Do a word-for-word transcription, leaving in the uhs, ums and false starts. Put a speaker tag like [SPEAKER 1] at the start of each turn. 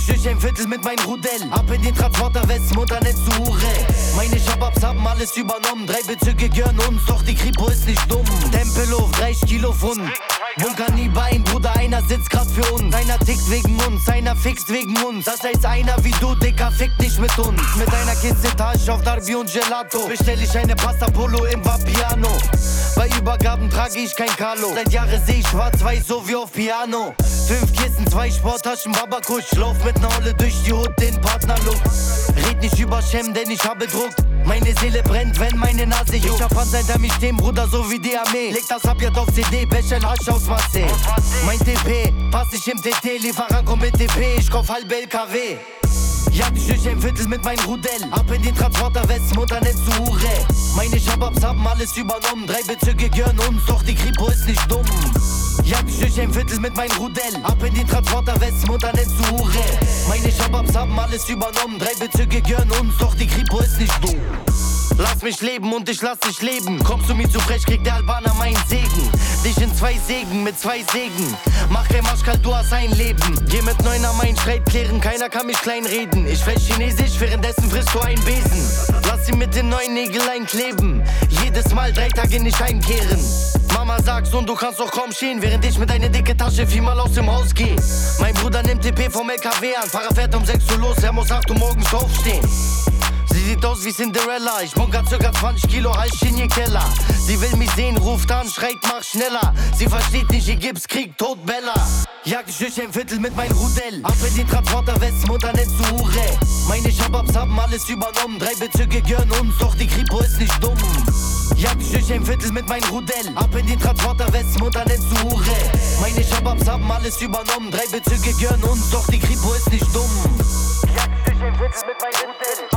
[SPEAKER 1] Ich durch ein Viertel mit mein Rudel. Ab in den Transporter Westen und dann nennst du Hure. Meine Shababs haben alles übernommen. Drei Bezirke gehören uns, doch die Kripo ist nicht dumm. Tempelhof, dreißig Kilo Pfund. Bunker nie Bein, Bruder, einer sitzt grad für uns. Einer tickt wegen uns, einer fixt wegen uns. Das heißt, einer wie du, Dicker, fickt nicht mit uns. Mit einer Kiste Tasch auf Darby und Gelato bestell ich eine Pasta Polo im Vapiano. Bei Übergaben trage ich kein Carlo. Seit Jahren seh ich schwarz-weiß, so wie auf Piano. Fünf Kissen, zwei Sporttaschen, Babakusch. Lauf mit ner Olle durch die Hut, den Partnerlook. Red nicht über Schem, denn ich habe Druck. Meine Seele brennt, wenn meine Nase juckt. Ich hab Fans hinter mich stehen, Bruder, so wie die Armee. Leg das Abjad auf C D, Bechel Hasch aus Marseille. Mein T P, pass ich im T T, Lieferant kommt mit T P, ich kauf halb L K W. Jag dich durch ein Viertel mit mein Rudel. Ab in den Transporter Westen und dann nennst du Hure. Meine Shababs haben alles übernommen. Drei Bezirke gehören uns, doch die Kripo ist nicht dumm. Jag dich durch ein Viertel mit mein Rudel. Ab in den Transporter Westen und dann nennst du Hure. Meine Shababs haben alles übernommen. Drei Bezirke gehören uns, doch die Kripo ist nicht dumm. Lass mich leben und ich lass dich leben. Kommst du mir zu frech, kriegt der Albaner meinen Segen. Dich in zwei Segen, mit zwei Segen. Mach kein Maschkal, du hast ein Leben. Geh mit Neuner meinen Streit klären, keiner kann mich kleinreden. Ich frech Chinesisch, währenddessen frisst du einen Besen. Lass sie mit den neuen Nägelein kleben. Jedes Mal drei Tage nicht heimkehren. Mama sagt, Sohn, du kannst doch kaum stehen, während ich mit deiner dicke Tasche viermal aus dem Haus geh. Mein Bruder nimmt T P vom L K W an. Fahrer fährt um sechs Uhr los, er muss acht Uhr morgens aufstehen. Sie sieht aus wie Cinderella, ich bunker circa zwanzig Kilo Halsch in ihr Keller. Sie will mich sehen, ruft an, schreit, mach schneller. Sie versteht nicht, ich gib's Krieg, tot Bella. Jag ich durch ein Viertel mit mein Rudel. Ab in den Transporter Westen und dann nennst du Hure. Meine Shababs haben alles übernommen. Drei Bezirke gehören uns, doch die Kripo ist nicht dumm. Jag ich durch ein Viertel mit mein Rudel. Ab in den Transporter Westen und dann nennst du Hure. Meine Shababs haben alles übernommen. Drei Bezirke gehören uns, doch die Kripo ist nicht dumm. Jag ich durch ein Viertel mit mein Rudel.